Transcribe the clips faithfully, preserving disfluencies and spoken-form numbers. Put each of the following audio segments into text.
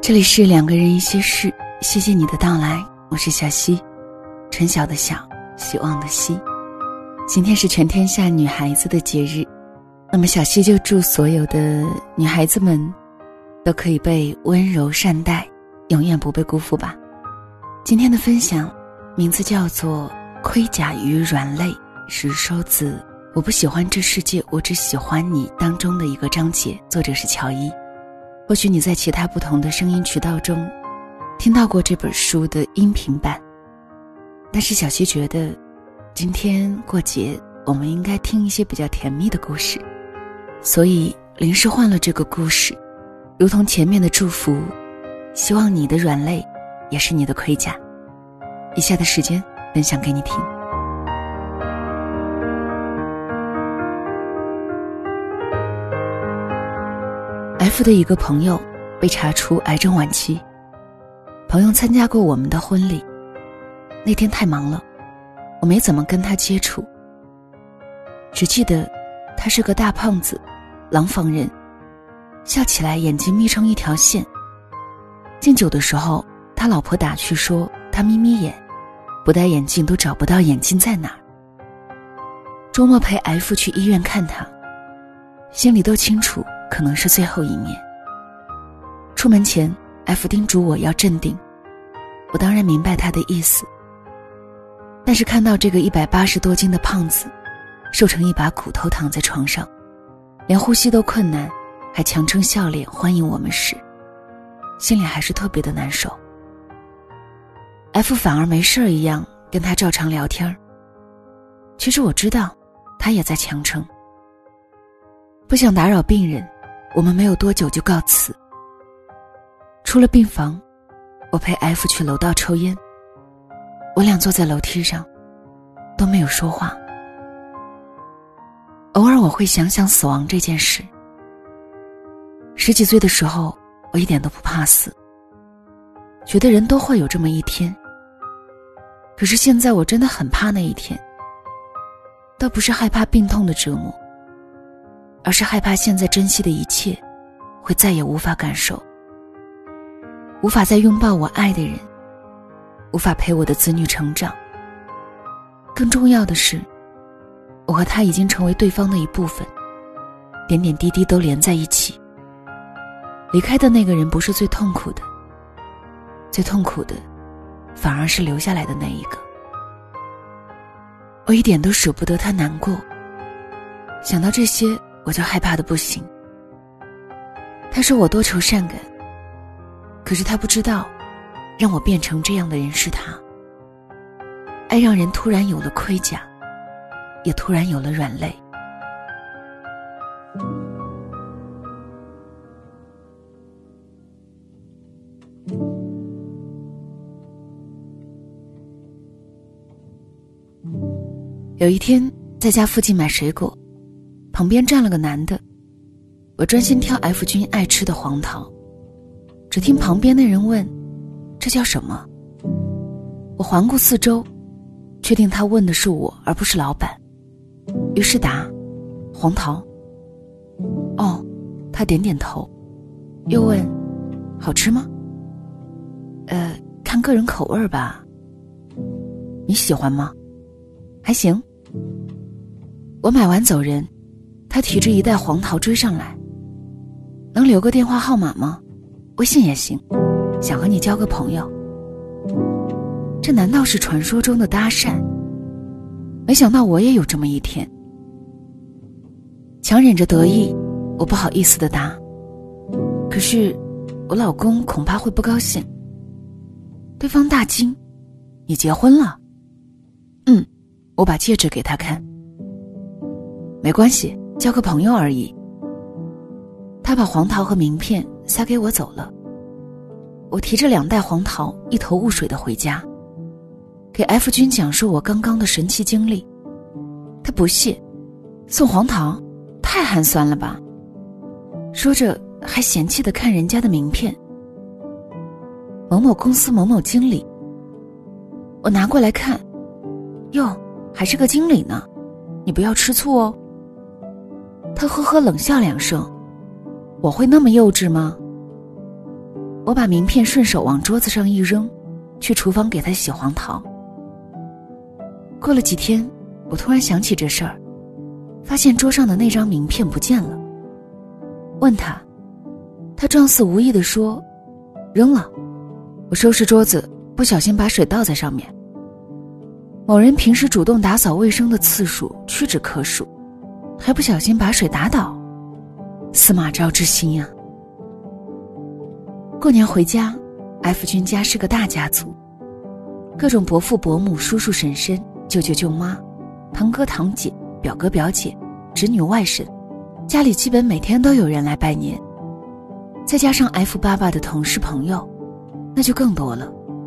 这里是两个人一些事，谢谢你的到来，我是小溪，春晓的晓，希望的希。今天是全天下女孩子的节日，那么小溪就祝所有的女孩子们都可以被温柔善待，永远不被辜负吧。今天的分享名字叫做盔甲与软肋，是收自我不喜欢这世界，我只喜欢你当中的一个章节，作者是乔伊。或许你在其他不同的声音渠道中听到过这本书的音频版，但是小溪觉得今天过节我们应该听一些比较甜蜜的故事，所以临时换了这个故事，如同前面的祝福，希望你的软肋也是你的盔甲。以下的时间分享给你听。F 的一个朋友被查出癌症晚期，朋友参加过我们的婚礼，那天太忙了，我没怎么跟他接触，只记得他是个大胖子，廊坊人，笑起来眼睛眯成一条线。敬酒的时候，他老婆打趣说他眯眯眼，不戴眼镜都找不到眼睛在哪儿。周末陪 F 去医院看他，心里都清楚可能是最后一面。出门前 F 叮嘱我要镇定，我当然明白他的意思，但是看到这个一百八十多斤的胖子瘦成一把骨头躺在床上，连呼吸都困难，还强撑笑脸欢迎我们时，心里还是特别的难受。 F 反而没事一样跟他照常聊天，其实我知道他也在强撑。不想打扰病人，我们没有多久就告辞。出了病房，我陪 F 去楼道抽烟，我俩坐在楼梯上都没有说话。偶尔我会想想死亡这件事。十几岁的时候，我一点都不怕死，觉得人都会有这么一天。可是现在我真的很怕那一天，倒不是害怕病痛的折磨，而是害怕现在珍惜的一切会再也无法感受，无法再拥抱我爱的人，无法陪我的子女成长。更重要的是，我和他已经成为对方的一部分，点点滴滴都连在一起。离开的那个人不是最痛苦的，最痛苦的反而是留下来的那一个。我一点都舍不得他难过，想到这些我就害怕的不行。他说我多愁善感，可是他不知道让我变成这样的人是他。爱让人突然有了盔甲，也突然有了软肋。有一天在家附近买水果，旁边站了个男的，我专心挑 F 君爱吃的黄桃，只听旁边那人问这叫什么。我环顾四周，确定他问的是我而不是老板，于是答黄桃。哦，他点点头，又问好吃吗？呃，看个人口味吧。你喜欢吗？还行。我买完走人，他提着一袋黄桃追上来。能留个电话号码吗？微信也行，想和你交个朋友。这难道是传说中的搭讪？没想到我也有这么一天。强忍着得意，我不好意思地答，可是我老公恐怕会不高兴。对方大惊，你结婚了？嗯，我把戒指给他看。没关系，交个朋友而已。他把黄桃和名片塞给我走了。我提着两袋黄桃一头雾水地回家，给 F 君讲述我刚刚的神奇经历。他不屑，送黄桃太寒酸了吧，说着还嫌弃地看人家的名片，某某公司某某经理。我拿过来看，哟，还是个经理呢，你不要吃醋哦。他呵呵冷笑两声，我会那么幼稚吗？ 我把名片顺手往桌子上一扔，去厨房给他洗黄桃。过了几天，我突然想起这事儿，发现桌上的那张名片不见了。问他，他状似无意地说，扔了，我收拾桌子不小心把水倒在上面。某人平时主动打扫卫生的次数屈指可数，还不小心把水打倒，司马昭之心呀、啊。过年回家， F 君家是个大家族，各种伯父伯母、叔叔婶婶、舅舅舅妈、堂哥堂姐、表哥表姐、侄女外甥，家里基本每天都有人来拜年。再加上 F 爸爸的同事朋友，那就更多了。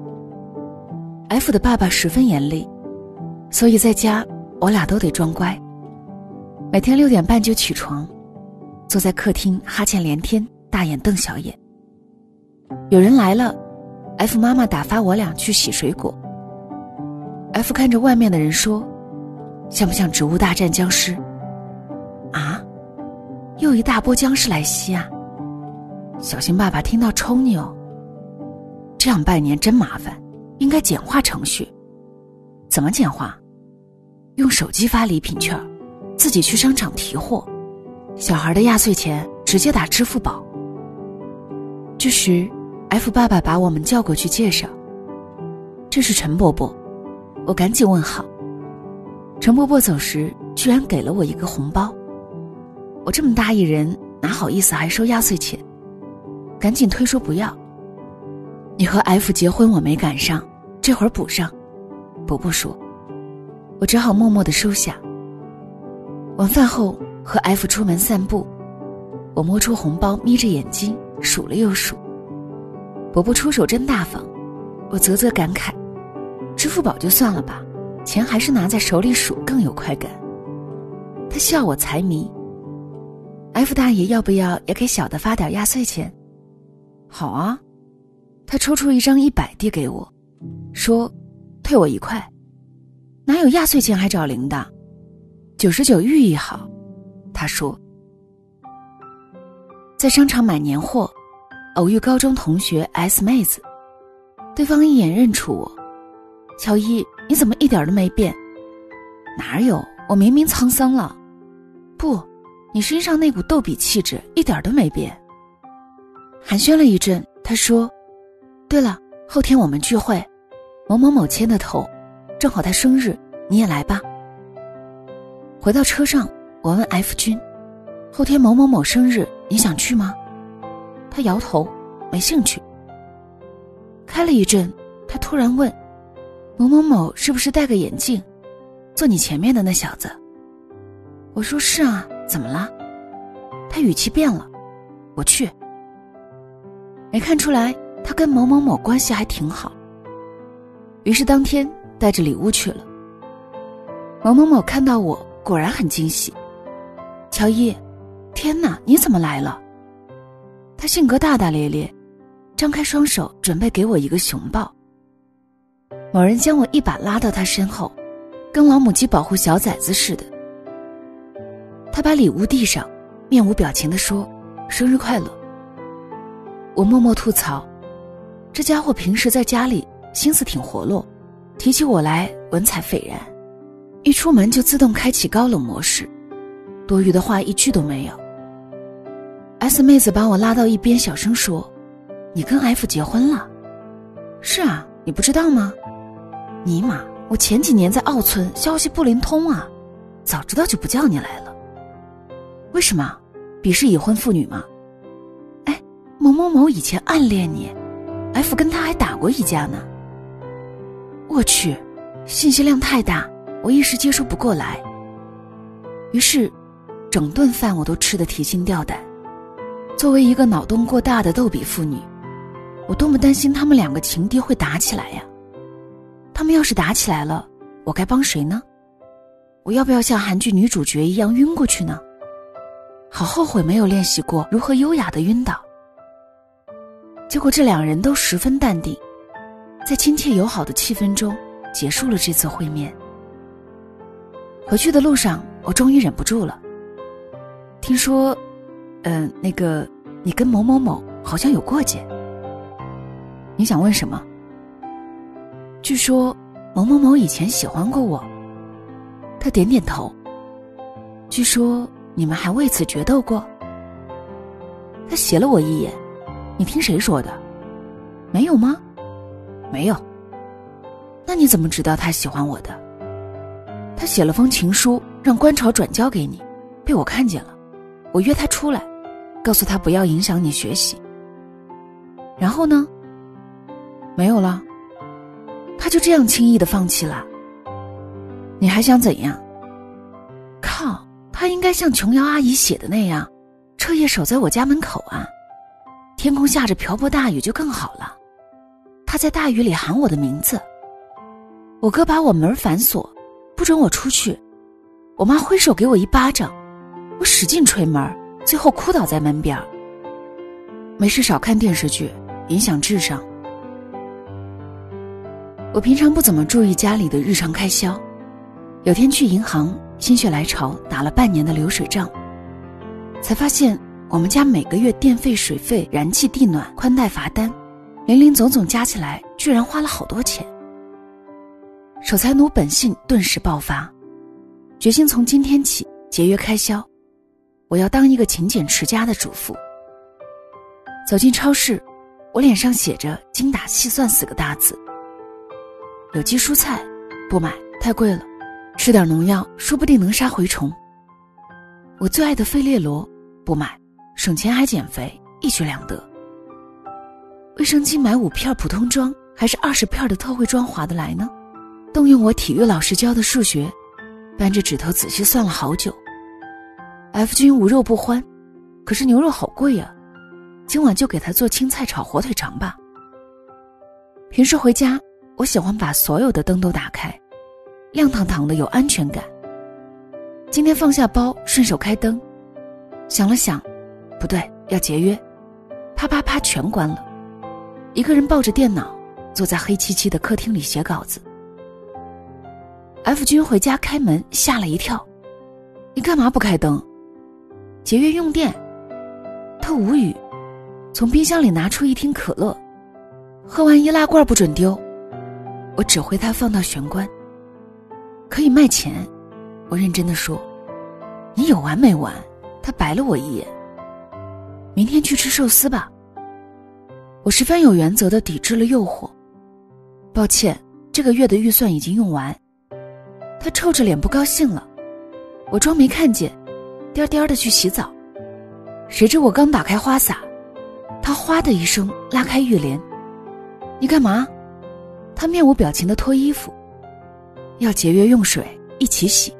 F 的爸爸十分严厉，所以在家我俩都得装乖。每天六点半就起床，坐在客厅哈欠连天，大眼瞪小眼。有人来了， F 妈妈打发我俩去洗水果。 F 看着外面的人说，像不像植物大战僵尸啊？又一大波僵尸来袭啊！小心爸爸听到抽你哦。这样拜年真麻烦，应该简化程序。怎么简化？用手机发礼品券，自己去商场提货，小孩的压岁钱直接打支付宝。这时 F 爸爸把我们叫过去介绍，这是陈伯伯。我赶紧问好。陈伯伯走时居然给了我一个红包，我这么大一人哪好意思还收压岁钱，赶紧推说不要。你和 F 结婚我没赶上，这会儿补上，伯伯说。我只好默默地收下。晚饭后和 F 出门散步，我摸出红包，眯着眼睛数了又数。伯伯出手真大方，我啧啧感慨，支付宝就算了吧，钱还是拿在手里数更有快感。他笑我财迷。 F 大爷要不要也给小的发点压岁钱？好啊。他抽出一张一百递给我，说退我一块。哪有压岁钱还找零的？九十九寓意好，他说。在商场买年货，偶遇高中同学 S 妹子，对方一眼认出我。乔伊，你怎么一点都没变？哪有，我明明沧桑了。不，你身上那股逗比气质一点都没变。寒暄了一阵，他说，对了，后天我们聚会，某某某牵的头，正好他生日，你也来吧。回到车上，我问 F 君，后天某某某生日，你想去吗？他摇头，没兴趣。开了一阵，他突然问，某某某是不是戴个眼镜，坐你前面的那小子？我说是啊，怎么了？他语气变了，我去。没看出来他跟某某某关系还挺好，于是当天带着礼物去了。某某某看到我果然很惊喜，乔伊，天哪，你怎么来了？他性格大大咧咧，张开双手准备给我一个熊抱。某人将我一把拉到他身后，跟老母鸡保护小崽子似的。他把礼物递上，面无表情地说，生日快乐。我默默吐槽，这家伙平时在家里心思挺活络，提起我来文采斐然，一出门就自动开启高冷模式，多余的话一句都没有。 S 妹子把我拉到一边小声说，你跟 F 结婚了？是啊，你不知道吗？尼玛，我前几年在奥村消息不灵通啊，早知道就不叫你来了。为什么？鄙视已婚妇女吗？哎，某某某以前暗恋你， F 跟他还打过一架呢。我去，信息量太大，我一时接受不过来。于是整顿饭我都吃得提心吊胆。作为一个脑洞过大的逗比妇女，我多么担心他们两个情敌会打起来呀！他们要是打起来了，我该帮谁呢？我要不要像韩剧女主角一样晕过去呢？好后悔没有练习过如何优雅的晕倒。结果这两人都十分淡定，在亲切友好的气氛中结束了这次会面。回去的路上，我终于忍不住了。听说，嗯、呃，那个你跟某某某好像有过节。 你想问什么？据说某某某以前喜欢过我。他点点头。据说你们还为此决斗过。他斜了我一眼。你听谁说的？没有吗？没有。那你怎么知道他喜欢我的？他写了封情书让观潮转交给你，被我看见了。我约他出来，告诉他不要影响你学习。然后呢？没有了。他就这样轻易地放弃了。你还想怎样？靠，他应该像琼瑶阿姨写的那样，彻夜守在我家门口啊。天空下着瓢泼大雨就更好了。他在大雨里喊我的名字。我哥把我门反锁，不准我出去。我妈挥手给我一巴掌，我使劲捶门，最后哭倒在门边。没事少看电视剧，影响智商。我平常不怎么注意家里的日常开销，有天去银行心血来潮打了半年的流水账，才发现我们家每个月电费、水费、燃气、地暖、宽带罚单，零零总总加起来居然花了好多钱。守财奴本性顿时爆发，决心从今天起节约开销，我要当一个勤俭持家的主妇。走进超市，我脸上写着精打细算四个大字。有机蔬菜不买，太贵了，吃点农药说不定能杀蛔虫。我最爱的费列罗不买，省钱还减肥，一举两得。卫生巾买五片普通装还是二十片的特惠装划得来呢？动用我体育老师教的数学，扳着指头仔细算了好久。F 君无肉不欢，可是牛肉好贵啊，今晚就给他做青菜炒火腿肠吧。平时回家我喜欢把所有的灯都打开，亮堂堂的有安全感。今天放下包顺手开灯，想了想，不对，要节约，啪啪啪全关了。一个人抱着电脑坐在黑漆漆的客厅里写稿子。F 君回家开门吓了一跳，你干嘛不开灯？节约用电。他无语，从冰箱里拿出一听可乐，喝完易拉罐不准丢。我指挥他放到玄关。可以卖钱，我认真地说。你有完没完？他白了我一眼。明天去吃寿司吧。我十分有原则地抵制了诱惑。抱歉，这个月的预算已经用完。他臭着脸不高兴了。我装没看见，颠颠地去洗澡。谁知我刚打开花洒，他哗的一声拉开浴帘。你干嘛？他面无表情地脱衣服。要节约用水，一起洗。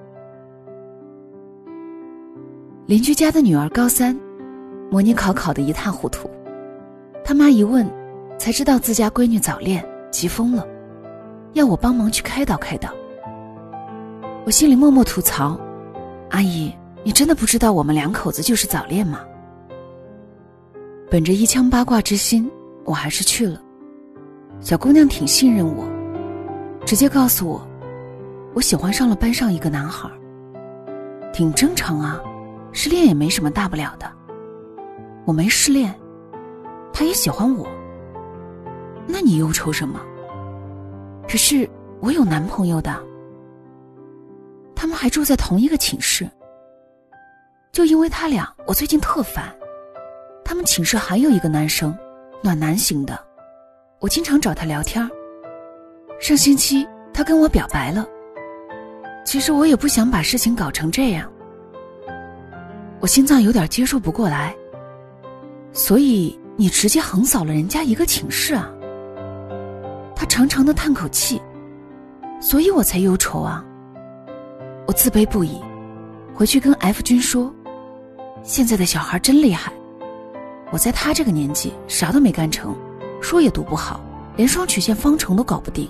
邻居家的女儿高三，模拟考考得一塌糊涂。他妈一问，才知道自家闺女早恋，急疯了，要我帮忙去开导开导。我心里默默吐槽，阿姨，你真的不知道我们两口子就是早恋吗？本着一腔八卦之心，我还是去了。小姑娘挺信任我，直接告诉我，我喜欢上了班上一个男孩。挺正常啊，失恋也没什么大不了的。我没失恋，他也喜欢我，那你忧愁什么？可是我有男朋友的，他们还住在同一个寝室。就因为他俩，我最近特烦。他们寝室还有一个男生，暖男型的，我经常找他聊天。上星期他跟我表白了，其实我也不想把事情搞成这样，我心脏有点接受不过来。所以你直接横扫了人家一个寝室啊？他长长的叹口气，所以我才忧愁啊。我自卑不已，回去跟 F 君说，现在的小孩真厉害，我在他这个年纪啥都没干成，书也读不好，连双曲线方程都搞不定。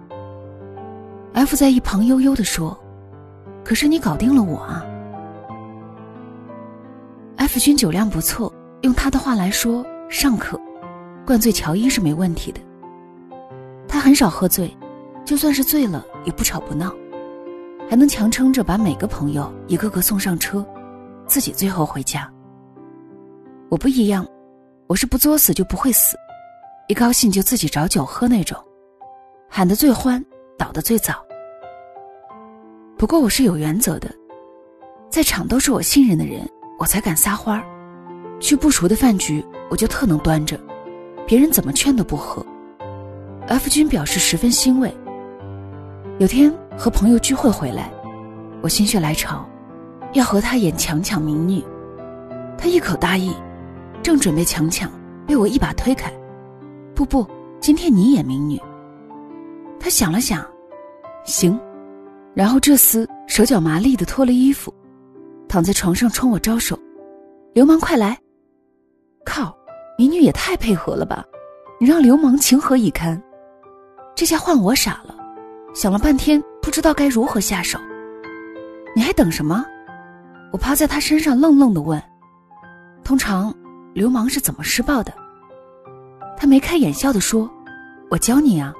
F 在一旁悠悠地说，可是你搞定了我啊。 F 君酒量不错，用他的话来说，尚可，灌醉乔伊是没问题的。他很少喝醉，就算是醉了也不吵不闹，还能强撑着把每个朋友一个个送上车，自己最后回家。我不一样，我是不作死就不会死， 一高兴就自己找酒喝那种，喊得最欢，倒得最早。不过我是有原则的，在场都是我信任的人，我才敢撒欢儿。去不熟的饭局，我就特能端着，别人怎么劝都不喝。F 君表示十分欣慰。有天和朋友聚会回来，我心血来潮，要和他演强抢民女。他一口答应，正准备强抢，被我一把推开。不不，今天你演民女。他想了想，行。然后这厮手脚麻利地脱了衣服，躺在床上冲我招手，流氓快来。靠，民女也太配合了吧，你让流氓情何以堪。这下换我傻了，想了半天不知道该如何下手。你还等什么？我趴在他身上愣愣地问。通常流氓是怎么施暴的？他眉开眼笑地说，我教你啊。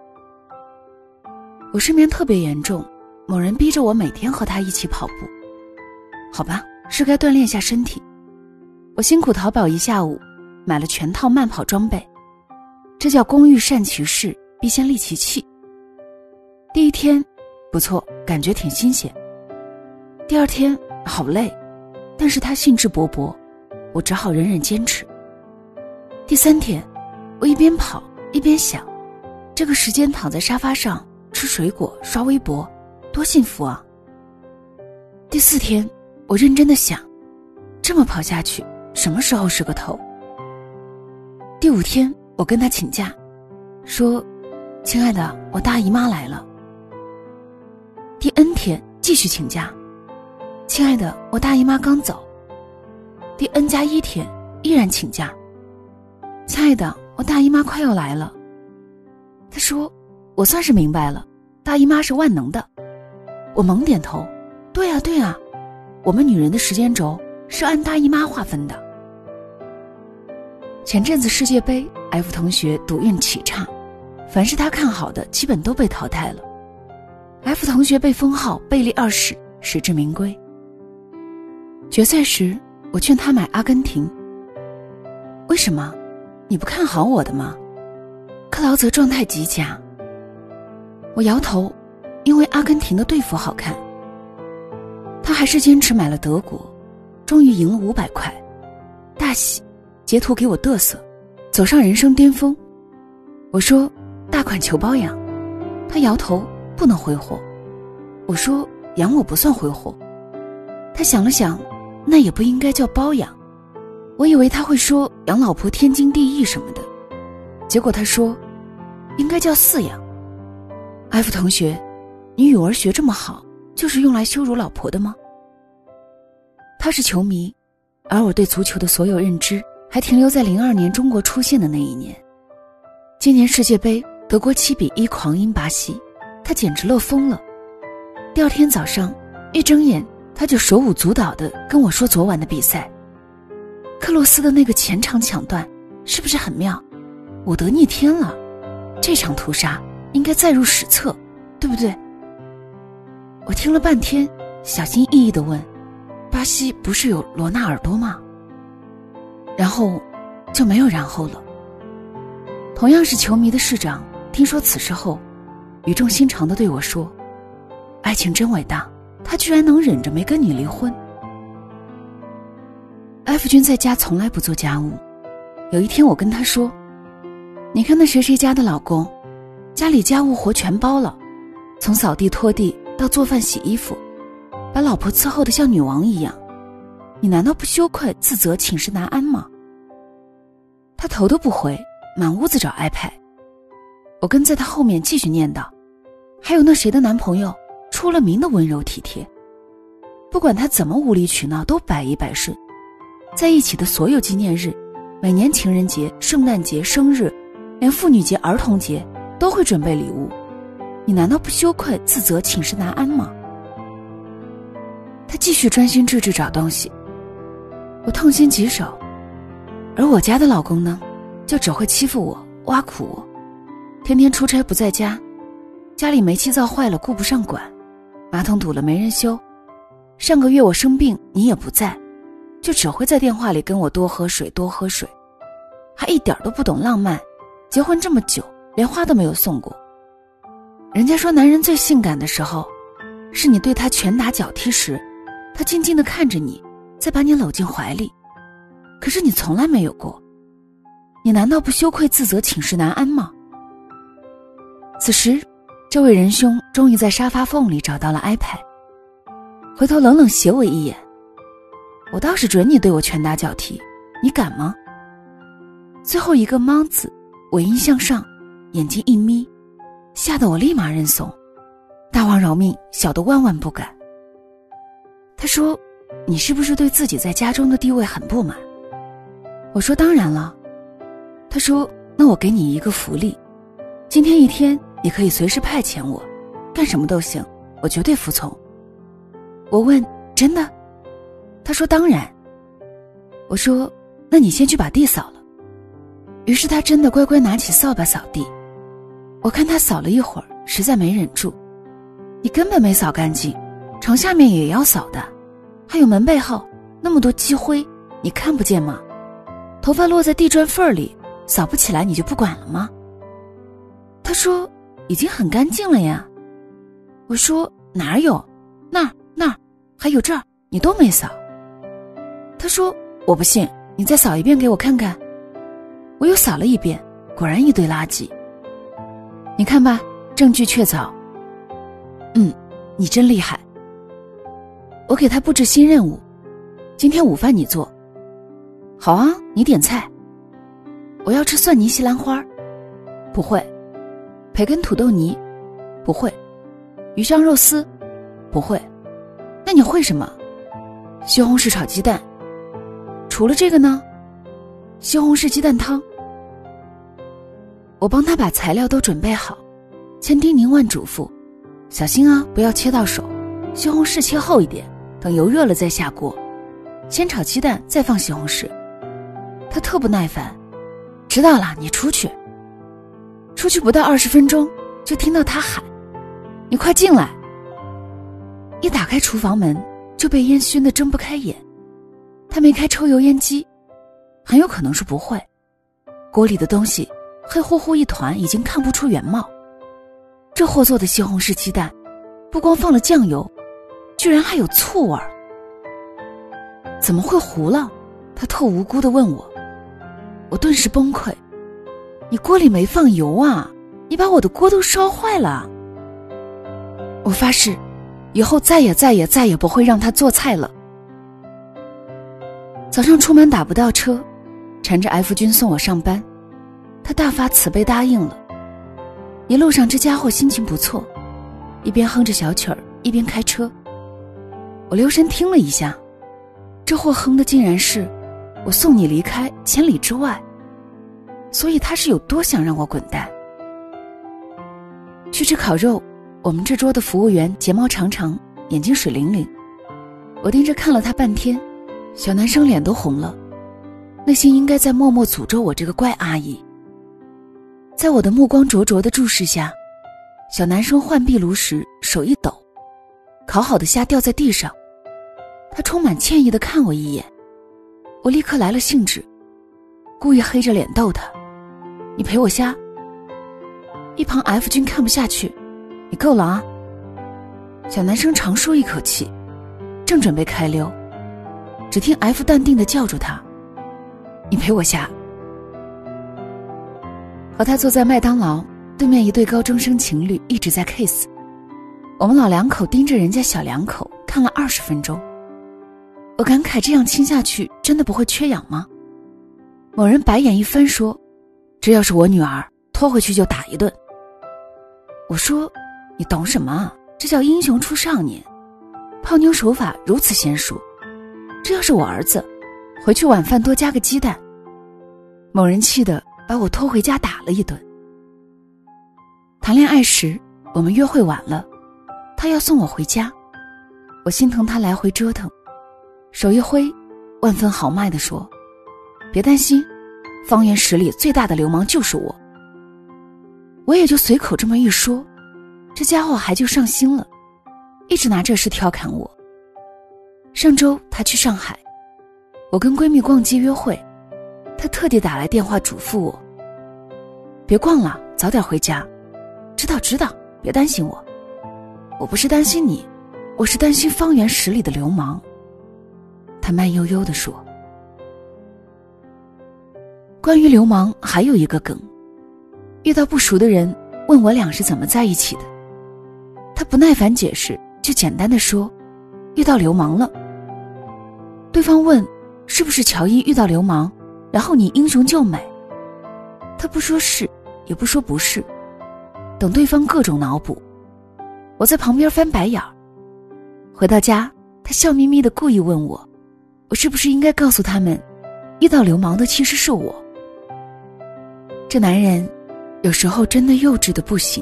我失眠特别严重，某人逼着我每天和他一起跑步。好吧，是该锻炼下身体。我辛苦淘宝一下午，买了全套慢跑装备，这叫工欲善其事，必先利其器。第一天不错，感觉挺新鲜。第二天好累，但是他兴致勃勃，我只好忍忍坚持。第三天我一边跑一边想，这个时间躺在沙发上吃水果刷微博多幸福啊。第四天我认真的想，这么跑下去什么时候是个头。第五天我跟他请假，说亲爱的，我大姨妈来了。第 N 天继续请假，亲爱的，我大姨妈刚走。第 N 加一天依然请假，亲爱的，我大姨妈快要来了。他说，我算是明白了，大姨妈是万能的。我猛点头，对啊对啊，我们女人的时间轴是按大姨妈划分的。前阵子世界杯 F 同学赌运奇差，凡是他看好的基本都被淘汰了。F 同学被封号贝利二世，实至名归。决赛时我劝他买阿根廷。为什么？你不看好我的吗？克劳泽状态极佳。我摇头，因为阿根廷的队服好看。他还是坚持买了德国，终于赢了五百块，大喜，截图给我嘚瑟，走上人生巅峰。我说大款求包养，他摇头，不能挥霍。我说养我不算挥霍。他想了想，那也不应该叫包养。我以为他会说养老婆天经地义什么的，结果他说应该叫饲养。 F 同学，你语文学这么好，就是用来羞辱老婆的吗？他是球迷，而我对足球的所有认知还停留在零二年中国出现的那一年。今年世界杯德国七比一狂赢巴西，他简直乐疯了。第二天早上一睁眼，他就手舞足蹈地跟我说昨晚的比赛。克洛斯的那个前场抢断是不是很妙？我得逆天了，这场屠杀应该载入史册，对不对？我听了半天，小心翼翼地问，巴西不是有罗纳尔多吗？然后就没有然后了。同样是球迷的市长听说此事后，语重心长地对我说，爱情真伟大，他居然能忍着没跟你离婚。F 君在家从来不做家务，有一天我跟他说，你看那谁谁家的老公，家里家务活全包了，从扫地拖地到做饭洗衣服，把老婆伺候得像女王一样，你难道不羞愧自责寝食难安吗？他头都不回，满屋子找 iPad。 我跟在他后面继续念叨，还有那谁的男朋友出了名的温柔体贴，不管他怎么无理取闹都百依百顺，在一起的所有纪念日，每年情人节、圣诞节、生日，连妇女节、儿童节都会准备礼物，你难道不羞愧自责寝食难安吗？他继续专心致志找东西，我痛心疾首。而我家的老公呢，就只会欺负我，挖苦我，天天出差不在家，家里煤气灶坏了顾不上管，马桶堵了没人修，上个月我生病你也不在，就只会在电话里跟我多喝水多喝水，还一点都不懂浪漫， 结婚这么久，连花都没有送过。人家说男人最性感的时候，是你对他拳打脚踢时，他静静地看着你，再把你搂进怀里。可是你从来没有过，你难道不羞愧自责寝食难安吗？此时，这位仁兄终于在沙发缝里找到了 iPad， 回头冷冷斜我一眼，我倒是准你对我拳打脚踢，你敢吗？最后一个猫字尾音向上，眼睛一眯，吓得我立马认怂，大王饶命，小的万万不敢。他说，你是不是对自己在家中的地位很不满？我说当然了。他说，那我给你一个福利，今天一天你可以随时派遣我，干什么都行，我绝对服从。我问，真的？他说当然。我说，那你先去把地扫了。于是他真的乖乖拿起扫把扫地。我看他扫了一会儿，实在没忍住，你根本没扫干净，床下面也要扫的，还有门背后那么多积灰，你看不见吗？头发落在地砖缝里，扫不起来你就不管了吗？他说，已经很干净了呀。我说，哪有，那儿那儿还有这儿你都没扫。他说，我不信，你再扫一遍给我看看。我又扫了一遍，果然一堆垃圾。你看吧，证据确凿。嗯，你真厉害。我给他布置新任务，今天午饭你做。好啊，你点菜。我要吃蒜泥西兰花。不会。培根土豆泥。不会。鱼香肉丝。不会。那你会什么？西红柿炒鸡蛋。除了这个呢？西红柿鸡蛋汤。我帮他把材料都准备好，千叮咛万嘱咐，小心啊，不要切到手，西红柿切厚一点，等油热了再下锅，先炒鸡蛋再放西红柿。他特不耐烦，知道了，你出去。出去不到二十分钟，就听到他喊，你快进来。一打开厨房门，就被烟熏得睁不开眼。他没开抽油烟机，很有可能是不会，锅里的东西黑乎乎一团，已经看不出原貌。这货做的西红柿鸡蛋，不光放了酱油，居然还有醋味儿。怎么会糊了？他特无辜地问我。我顿时崩溃，你锅里没放油啊，你把我的锅都烧坏了。我发誓，以后再也再也再也不会让他做菜了。早上出门打不到车，缠着 F 君送我上班，他大发慈悲答应了。一路上这家伙心情不错，一边哼着小曲儿，一边开车。我留神听了一下，这货哼的竟然是我送你离开千里之外，所以他是有多想让我滚蛋。去吃烤肉，我们这桌的服务员睫毛长长，眼睛水灵灵，我盯着看了他半天，小男生脸都红了，内心应该在默默诅咒我这个怪阿姨。在我的目光灼灼的注视下，小男生换壁炉时手一抖，烤好的虾掉在地上，他充满歉意地看我一眼。我立刻来了兴致，故意黑着脸逗他，你赔我虾。一旁 F 君看不下去，你够了啊。小男生长舒一口气，正准备开溜，只听 F 淡定地叫住他，你赔我虾。和他坐在麦当劳对面，一对高中生情侣一直在 kiss， 我们老两口盯着人家小两口看了二十分钟。我感慨这样亲下去真的不会缺氧吗？某人白眼一翻说，这要是我女儿，拖回去就打一顿。我说，你懂什么啊？这叫英雄出少年，泡妞手法如此娴熟，这要是我儿子，回去晚饭多加个鸡蛋。某人气得把我拖回家打了一顿。谈恋爱时我们约会晚了，他要送我回家，我心疼他来回折腾，手一挥，万分豪迈地说，别担心，方圆十里最大的流氓就是我。我也就随口这么一说，这家伙还就上心了，一直拿这事调侃我。上周他去上海，我跟闺蜜逛街约会，他特地打来电话嘱咐我， 别逛了，早点回家。知道知道，别担心我。我不是担心你，我是担心方圆十里的流氓。他慢悠悠地说。关于流氓还有一个梗，遇到不熟的人问我俩是怎么在一起的，他不耐烦解释，就简单地说遇到流氓了。对方问是不是乔伊遇到流氓，然后你英雄救美，他不说是也不说不是，等对方各种脑补。我在旁边翻白眼儿。回到家，他笑眯眯地故意问我，我是不是应该告诉他们遇到流氓的其实是我。这男人有时候真的幼稚的不行。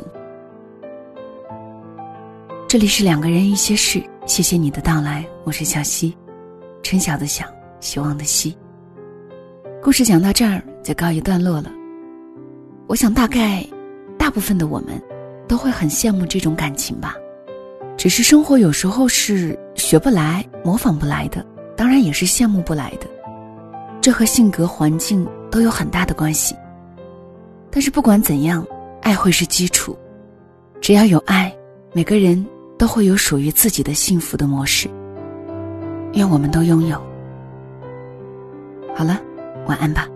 这里是两个人一些事，谢谢你的到来，我是小溪，春晓的晓，希望的希。故事讲到这儿就告一段落了。我想大概大部分的我们都会很羡慕这种感情吧，只是生活有时候是学不来模仿不来的，当然也是羡慕不来的，这和性格环境都有很大的关系。但是不管怎样，爱会是基础，只要有爱，每个人都会有属于自己的幸福的模式，愿我们都拥有。好了，晚安吧。